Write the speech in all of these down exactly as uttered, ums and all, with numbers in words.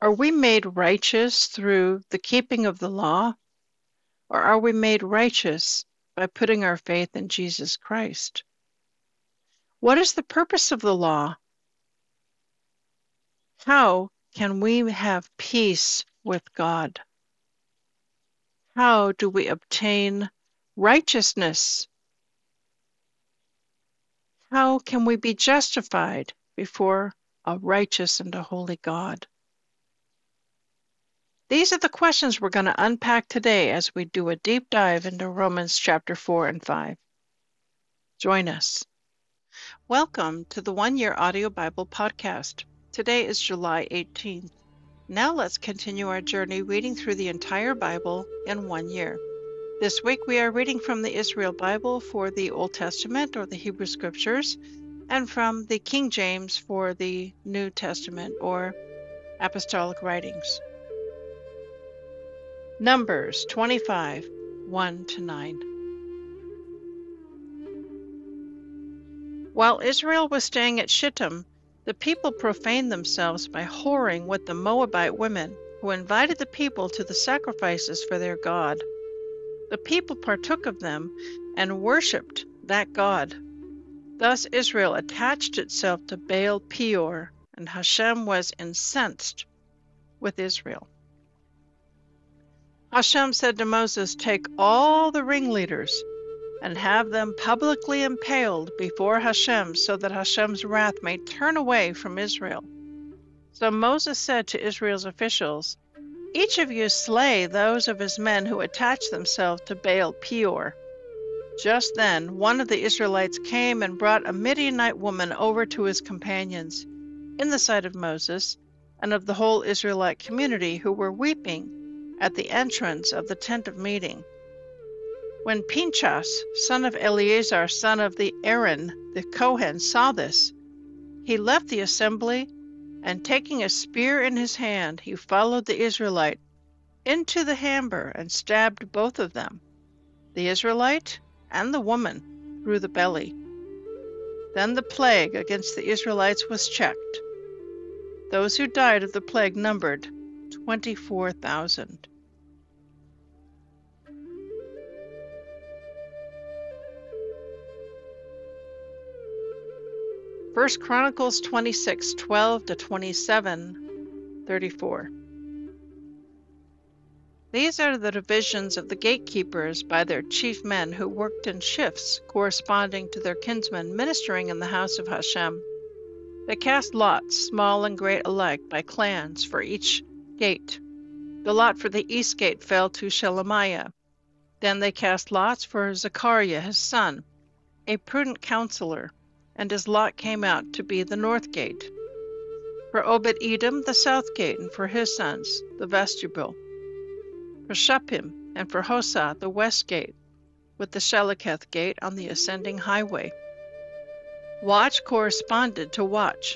Are we made righteous through the keeping of the law, or are we made righteous by putting our faith in Jesus Christ? What is the purpose of the law? How can we have peace with God? How do we obtain righteousness? How can we be justified before a righteous and a holy God? These are the questions we're going to unpack today as we do a deep dive into Romans chapter four and five. Join us. Welcome to the One Year Audio Bible Podcast. Today is July eighteenth. Now let's continue our journey reading through the entire Bible in one year. This week we are reading from the Israel Bible for the Old Testament or the Hebrew Scriptures, and from the King James for the New Testament or Apostolic Writings. Numbers twenty-five, one to nine. While Israel was staying at Shittim, the people profaned themselves by whoring with the Moabite women, who invited the people to the sacrifices for their god. The people partook of them and worshipped that god. Thus Israel attached itself to Baal Peor, and Hashem was incensed with Israel. Hashem said to Moses, "Take all the ringleaders and have them publicly impaled before Hashem, so that Hashem's wrath may turn away from Israel." So Moses said to Israel's officials, "Each of you slay those of his men who attach themselves to Baal Peor." Just then one of the Israelites came and brought a Midianite woman over to his companions, in the sight of Moses and of the whole Israelite community, who were weeping at the entrance of the tent of meeting. When Pinchas, son of Eleazar, son of the Aaron, the Kohen, saw this, he left the assembly, and taking a spear in his hand, he followed the Israelite into the chamber and stabbed both of them, the Israelite and the woman, through the belly. Then the plague against the Israelites was checked. Those who died of the plague numbered twenty-four thousand. First Chronicles twenty-six, twelve to twenty-seven, thirty-four. These are the divisions of the gatekeepers by their chief men, who worked in shifts corresponding to their kinsmen ministering in the house of Hashem. They cast lots, small and great alike, by clans for each gate. The lot for the east gate fell to Shelemiah. Then they cast lots for Zechariah his son, a prudent counselor, and his lot came out to be the north gate. For Obed-Edom the south gate, and for his sons the vestibule. For Shuppim and for Hosah the west gate, with the Sheleketh gate on the ascending highway. Watch corresponded to watch.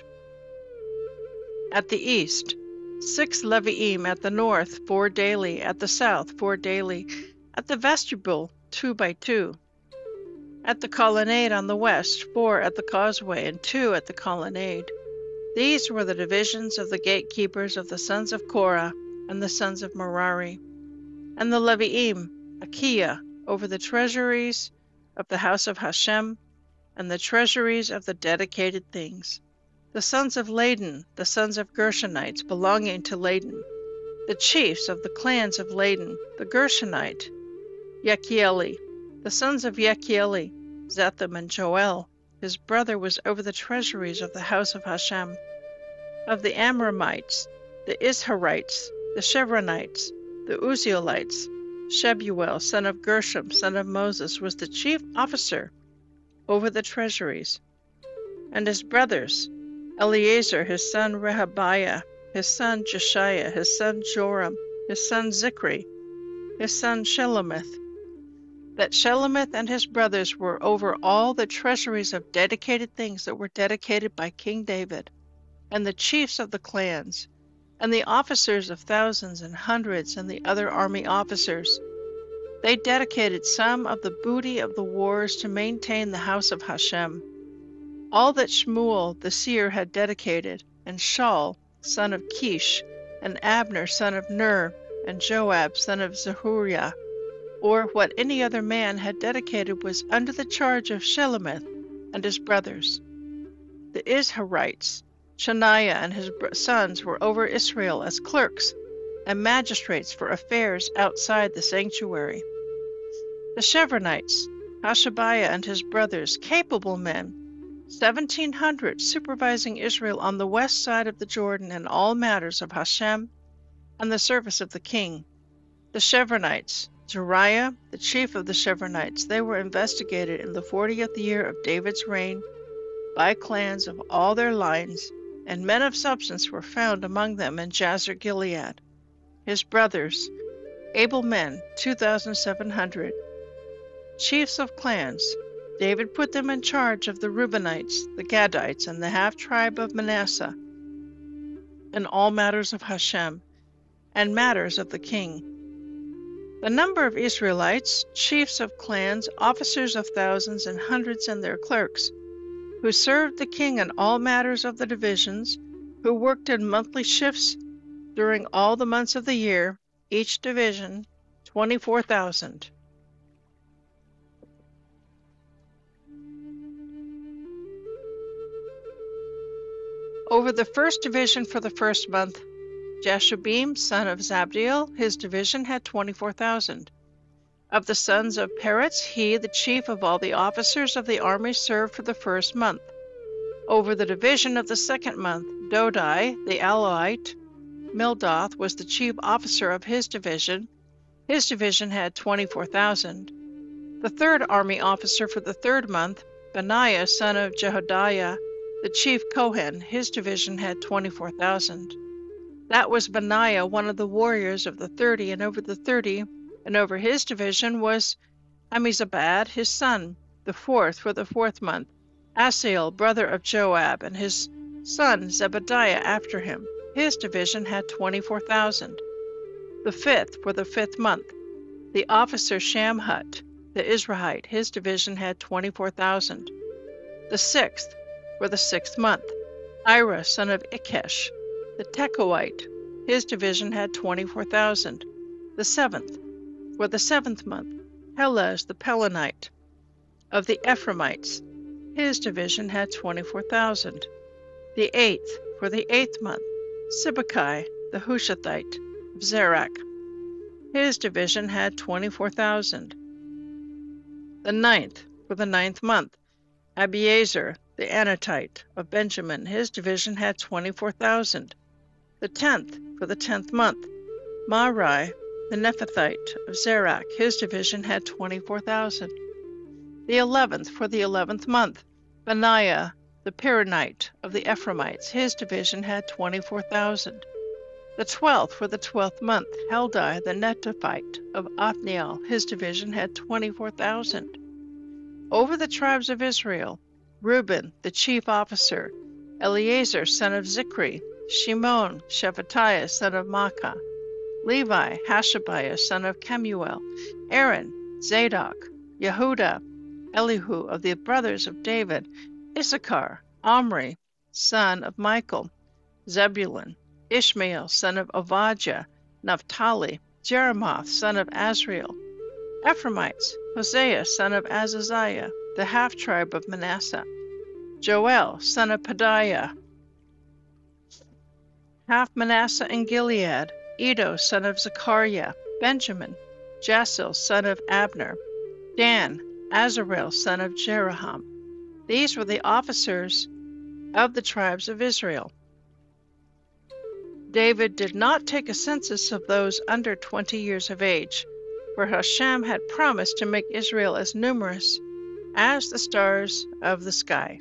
At the east, six Leviim; at the north, four daily; at the south, four daily; at the vestibule, two by two; at the colonnade on the west, four at the causeway, and two at the colonnade. These were the divisions of the gatekeepers of the sons of Korah and the sons of Merari. And the Leviim, Achiah, over the treasuries of the house of Hashem, and the treasuries of the dedicated things. The sons of Laden, the sons of Gershonites, belonging to Laden. The chiefs of the clans of Laden, the Gershonite, Yechieli. The sons of Yechieli, Zetham and Joel. His brother was over the treasuries of the house of Hashem. Of the Amramites, the Isharites, the Chevronites, the Uzzielites, Shebuel, son of Gershom, son of Moses, was the chief officer over the treasuries. And his brothers, Eleazar, his son Rehabiah, his son Jeshiah, his son Joram, his son Zichri, his son Shelomith. That Shelomith and his brothers were over all the treasuries of dedicated things that were dedicated by King David, and the chiefs of the clans, and the officers of thousands and hundreds, and the other army officers. They dedicated some of the booty of the wars to maintain the house of Hashem. All that Shmuel the seer had dedicated, and Shaul, son of Kish, and Abner son of Ner, and Joab son of Zeruiah, or what any other man had dedicated, was under the charge of Shelomith and his brothers. The Izharites, Shaniah and his sons, were over Israel as clerks and magistrates for affairs outside the sanctuary. The Chevronites, Hashabiah and his brothers, capable men, seventeen hundred, supervising Israel on the west side of the Jordan in all matters of Hashem and the service of the king. The Chevronites, Jeriah, the chief of the Chevronites, they were investigated in the fortieth year of David's reign by clans of all their lines, and men of substance were found among them in Jazer Gilead. His brothers, able men, two thousand seven hundred, chiefs of clans. David put them in charge of the Reubenites, the Gadites, and the half-tribe of Manasseh, in all matters of Hashem and matters of the king. The number of Israelites, chiefs of clans, officers of thousands and hundreds, and their clerks, who served the king in all matters of the divisions, who worked in monthly shifts during all the months of the year, each division, twenty-four thousand. Over the first division for the first month, Jashubim, son of Zabdiel, his division had twenty-four thousand. Of the sons of Peretz, he, the chief of all the officers of the army, served for the first month. Over the division of the second month, Dodai, the Alawite, Mildoth, was the chief officer of his division. His division had twenty-four thousand. The third army officer for the third month, Benaiah, son of Jehodiah, the chief Kohen, his division had twenty-four thousand. That was Benaiah, one of the warriors of the thirty, and over the thirty, and over his division was Ammizabad, his son, the fourth for the fourth month, Asiel, brother of Joab, and his son Zebadiah after him. His division had twenty-four thousand. The fifth for the fifth month, the officer Shamhut, the Israelite, his division had twenty-four thousand. The sixth for the sixth month, Ira, son of Ikesh, the Tekoite, his division had twenty-four thousand. The seventh for the seventh month, Helez, the Pelonite, of the Ephraimites, his division had twenty-four thousand. The eighth for the eighth month, Sibbecai, the Hushathite, of Zerach, his division had twenty-four thousand. The ninth for the ninth month, Abiezer, the Anatite, of Benjamin, his division had twenty-four thousand. The tenth for the tenth month, Marai, the Nephathite, of Zerach, his division had twenty-four thousand. The eleventh for the eleventh month, Benaiah, the Piranite, of the Ephraimites, his division had twenty-four thousand. The twelfth for the twelfth month, Heldai, the Netophite, of Othniel, his division had twenty-four thousand. Over the tribes of Israel, Reuben, the chief officer, Eleazar, son of Zikri, Shimon, Shephatiah, son of Makkah, Levi, Hashabiah, son of Kemuel, Aaron, Zadok, Yehuda, Elihu, of the brothers of David, Issachar, Omri, son of Michael, Zebulun, Ishmael, son of Ovadiah, Naphtali, Jeremoth, son of Azriel, Ephraimites, Hosea, son of Azaziah, the half-tribe of Manasseh, Joel, son of Pedaiah, half Manasseh and Gilead, Edo, son of Zechariah, Benjamin, Jasil, son of Abner, Dan, Azarel, son of Jeraham. These were the officers of the tribes of Israel. David did not take a census of those under twenty years of age, for Hashem had promised to make Israel as numerous as the stars of the sky.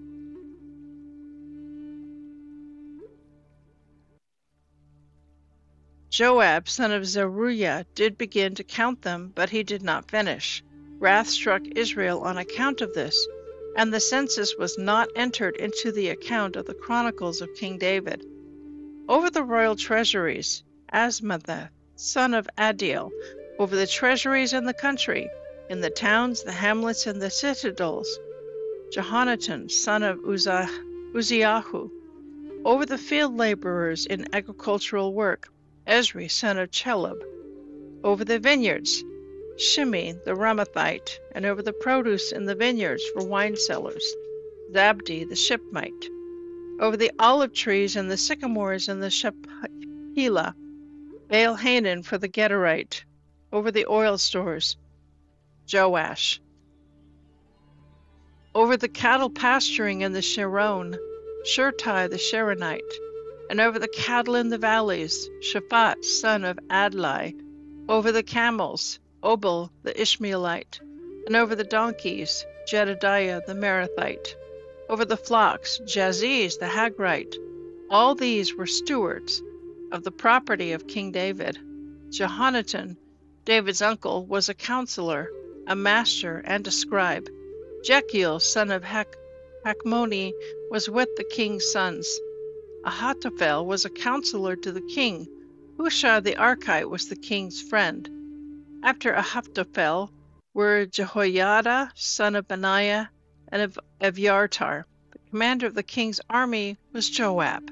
Joab, son of Zeruiah, did begin to count them, but he did not finish. Wrath struck Israel on account of this, and the census was not entered into the account of the chronicles of King David. Over the royal treasuries, Asmathah, son of Adiel, over the treasuries in the country, in the towns, the hamlets, and the citadels, Jehonatan, son of Uzzah, Uzziahu, Over the field laborers in agricultural work, Ezri son of Chelub. Over the vineyards, Shimei the Ramathite, and over the produce in the vineyards for wine cellars, Zabdi the Shipmite. Over the olive trees and the sycamores and the Shephelah, Baal-Hanan for the Gederite. Over the oil stores, Joash. Over the cattle pasturing in the Sharon, Shurtai the Sharonite. And over the cattle in the valleys, Shaphat son of Adlai. Over the camels, Obal the Ishmaelite. And over the donkeys, Jedediah the Merathite. Over the flocks, Jaziz the Hagrite. All these were stewards of the property of King David. Jehonatan, David's uncle, was a counselor, a master, and a scribe. Jechiel, son of Hak- Hakmoni, was with the king's sons. Ahithophel was a counselor to the king. Hushai the Archite was the king's friend. After Ahithophel were Jehoiada, son of Benaiah, and of Evyartar. The commander of the king's army was Joab.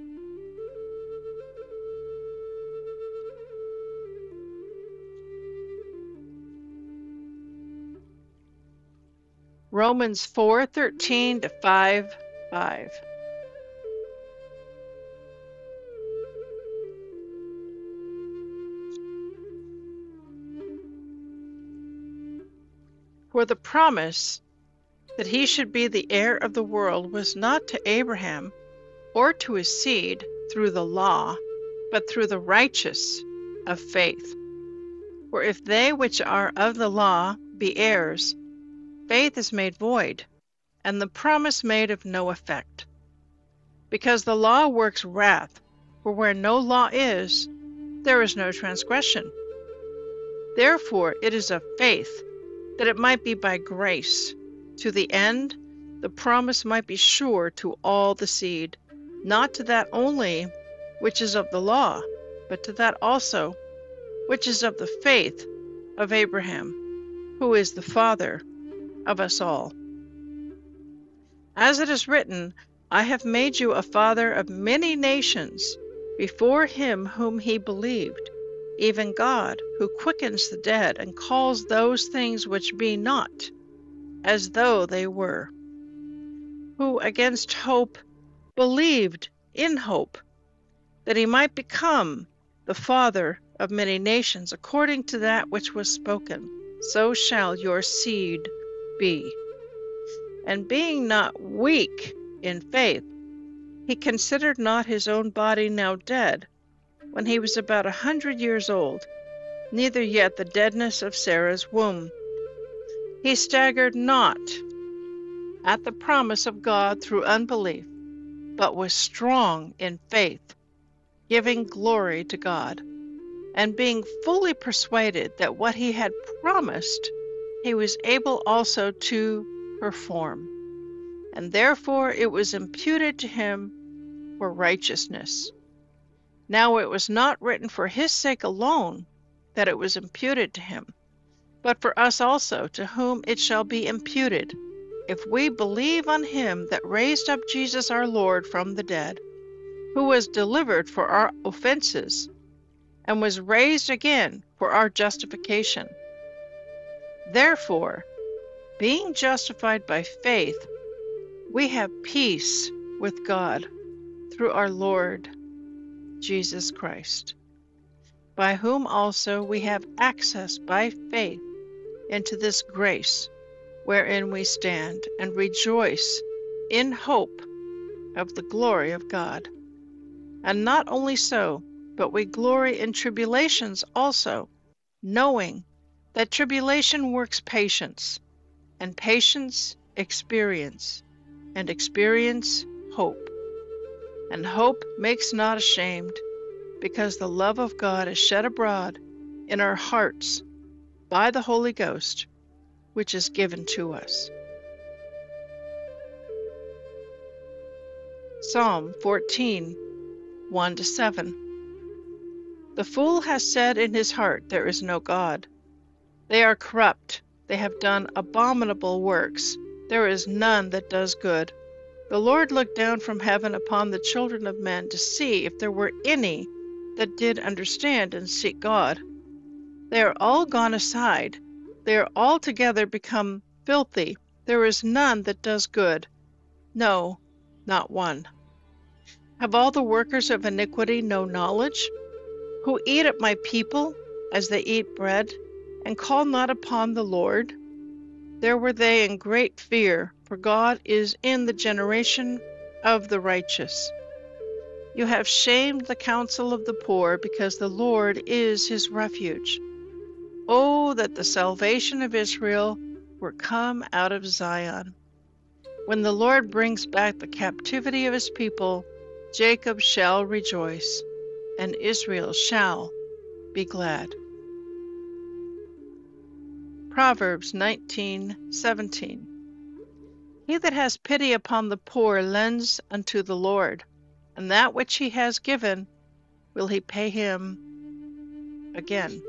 Romans four thirteen to five five. For the promise that he should be the heir of the world was not to Abraham or to his seed through the law, but through the righteous of faith. For if they which are of the law be heirs, faith is made void, and the promise made of no effect. Because the law works wrath, for where no law is, there is no transgression. Therefore it is of faith, that it might be by grace, to the end the promise might be sure to all the seed, not to that only which is of the law, but to that also which is of the faith of Abraham, who is the father of us all. As it is written, I have made you a father of many nations before him whom he believed, even God, who quickens the dead and calls those things which be not as though they were, who against hope believed in hope, that he might become the father of many nations, according to that which was spoken, so shall your seed be. And being not weak in faith, he considered not his own body now dead, when he was about a hundred years old, neither yet the deadness of Sarah's womb. He staggered not at the promise of God through unbelief, but was strong in faith, giving glory to God, and being fully persuaded that what he had promised he was able also to perform. And therefore it was imputed to him for righteousness. Now it was not written for his sake alone that it was imputed to him, but for us also, to whom it shall be imputed, if we believe on him that raised up Jesus our Lord from the dead, who was delivered for our offenses, and was raised again for our justification. Therefore, being justified by faith, we have peace with God through our Lord Jesus Christ, by whom also we have access by faith into this grace wherein we stand, and rejoice in hope of the glory of God. And not only so, but we glory in tribulations also, knowing that tribulation works patience, and patience experience, and experience hope. And hope makes not ashamed, because the love of God is shed abroad in our hearts by the Holy Ghost, which is given to us. Psalm fourteen, one to seven. The fool has said in his heart, there is no God. They are corrupt, they have done abominable works, there is none that does good. The Lord looked down from heaven upon the children of men to see if there were any that did understand and seek God. They are all gone aside. They are altogether become filthy. There is none that does good. No, not one. Have all the workers of iniquity no knowledge? Who eat up my people as they eat bread, and call not upon the Lord? There were they in great fear, for God is in the generation of the righteous. You have shamed the counsel of the poor, because the Lord is his refuge. Oh, that the salvation of Israel were come out of Zion. When the Lord brings back the captivity of his people, Jacob shall rejoice, and Israel shall be glad. Proverbs nineteen seventeen. He that has pity upon the poor lends unto the Lord, and that which he has given will he pay him again.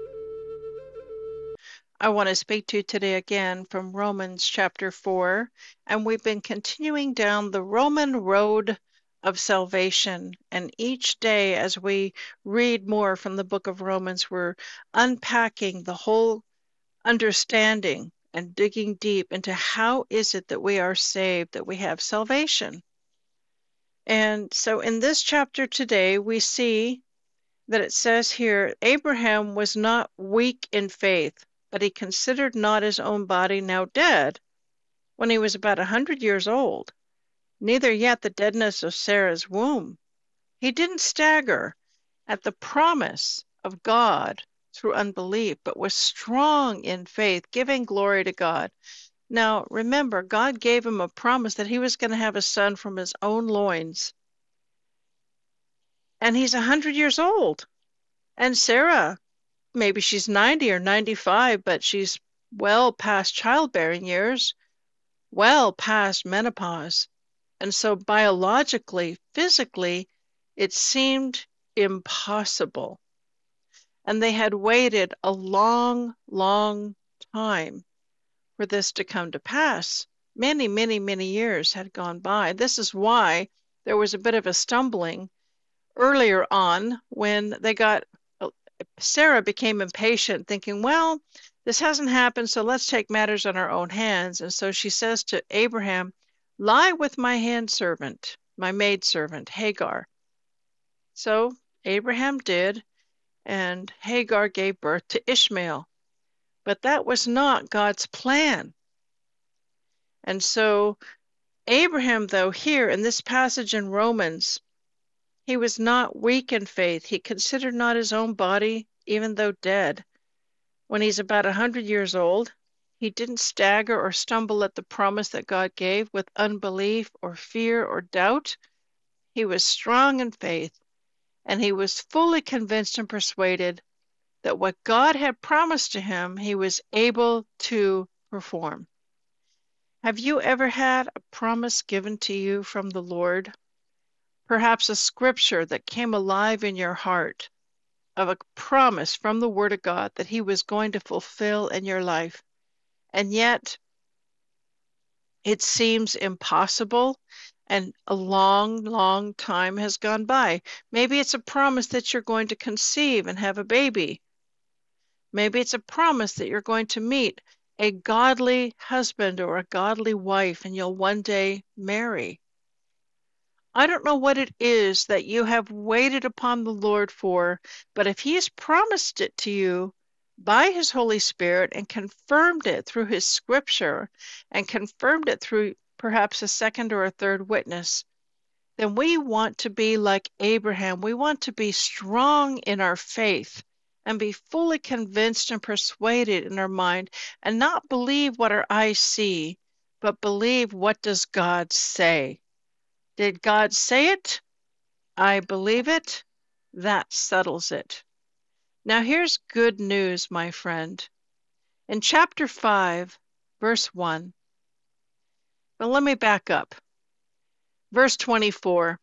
I want to speak to you today again from Romans chapter four, and we've been continuing down the Roman road of salvation, and each day as we read more from the book of Romans, we're unpacking the whole understanding and digging deep into how is it that we are saved, that we have salvation. And so in this chapter today, we see that it says here, Abraham was not weak in faith, but he considered not his own body now dead, when he was about a hundred years old, neither yet the deadness of Sarah's womb. He didn't stagger at the promise of God through unbelief, but was strong in faith, giving glory to God. Now, remember, God gave him a promise that he was going to have a son from his own loins. And he's a hundred years old. And Sarah, maybe she's ninety or ninety-five, but she's well past childbearing years, well past menopause. And so biologically, physically, it seemed impossible. And they had waited a long, long time for this to come to pass. Many, many, many years had gone by. This is why there was a bit of a stumbling earlier on when they got, Sarah became impatient, thinking, well, this hasn't happened, so let's take matters in our own hands. And so she says to Abraham, lie with my handservant, my maidservant, Hagar. So Abraham did, and Hagar gave birth to Ishmael. But that was not God's plan. And so Abraham, though, here in this passage in Romans, he was not weak in faith. He considered not his own body, even though dead. When he's about a hundred years old, he didn't stagger or stumble at the promise that God gave with unbelief or fear or doubt. He was strong in faith, and he was fully convinced and persuaded that what God had promised to him, he was able to perform. Have you ever had a promise given to you from the Lord? Perhaps a scripture that came alive in your heart of a promise from the Word of God that he was going to fulfill in your life. And yet it seems impossible, and a long, long time has gone by. Maybe it's a promise that you're going to conceive and have a baby. Maybe it's a promise that you're going to meet a godly husband or a godly wife and you'll one day marry. I don't know what it is that you have waited upon the Lord for, but if he has promised it to you by his Holy Spirit and confirmed it through his scripture and confirmed it through perhaps a second or a third witness, then we want to be like Abraham. We want to be strong in our faith and be fully convinced and persuaded in our mind and not believe what our eyes see, but believe what does God say. Did God say it? I believe it. That settles it. Now here's good news, my friend. In chapter five, verse one, well, let me back up. Verse twenty-four,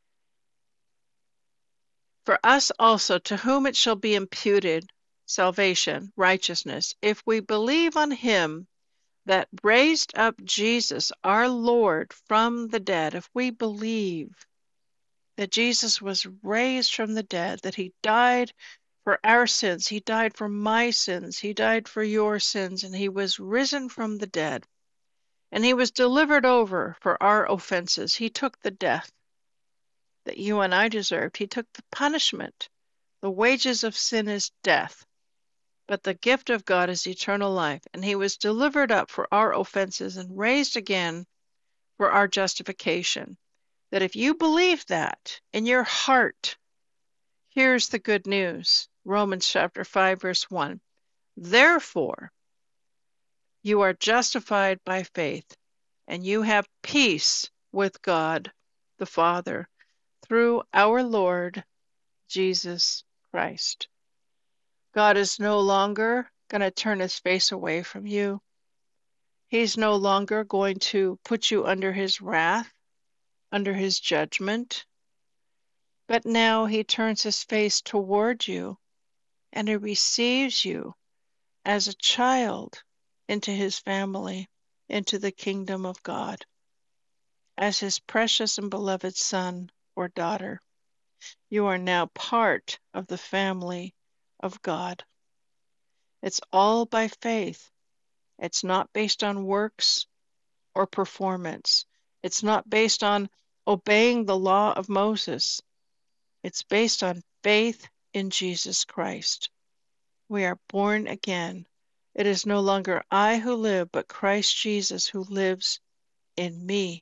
for us also, to whom it shall be imputed, salvation, righteousness, if we believe on him that raised up Jesus, our Lord, from the dead, if we believe that Jesus was raised from the dead, that he died for our sins, he died for my sins, he died for your sins, and he was risen from the dead, and he was delivered over for our offenses. He took the death that you and I deserved. He took the punishment. The wages of sin is death, but the gift of God is eternal life, and he was delivered up for our offenses and raised again for our justification. That if you believe that in your heart, here's the good news. Romans chapter five, verse one. Therefore, you are justified by faith, and you have peace with God the Father through our Lord Jesus Christ. God is no longer going to turn his face away from you. He's no longer going to put you under his wrath, under his judgment. But now he turns his face toward you, and he receives you as a child into his family, into the kingdom of God, as his precious and beloved son or daughter. You are now part of the family of God. It's all by faith. It's not based on works or performance. It's not based on obeying the law of Moses. It's based on faith in Jesus Christ. We are born again. It is no longer I who live, but Christ Jesus who lives in me.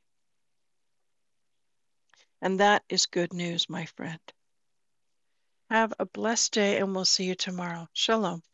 And that is good news, my friend. Have a blessed day, and we'll see you tomorrow. Shalom.